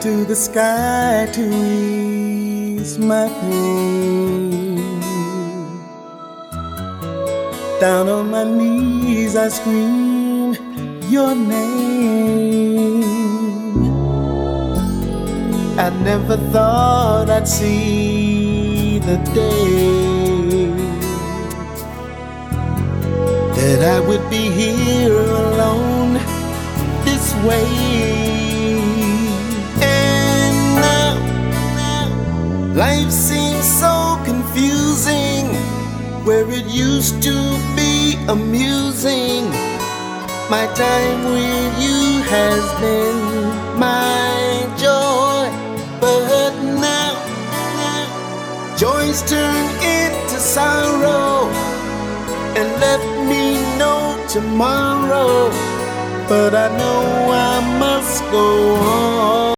to the sky to ease my pain. Down on my knees I scream your name. I never thought I'd see the day that I would be here alone this way. And now life seems so confusing, where it used to be amusing. My time with you has been my joy, but now joys turn into sorrow and left me no tomorrow. But I know I must go on.